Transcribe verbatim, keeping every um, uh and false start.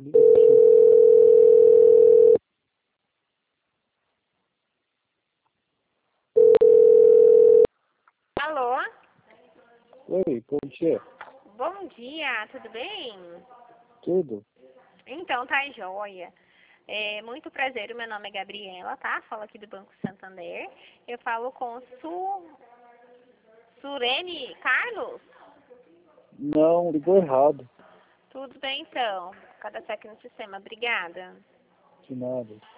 liga aqui. Alô? Oi, bom dia. Bom dia, tudo bem? Tudo? Então, tá joia. É, muito prazer, o meu nome é Gabriela, tá? Falo aqui do Banco Santander. Eu falo com Su... Surene Carlos? Não, ligou errado. Tudo bem, então. Cada aqui no sistema. Obrigada. De nada.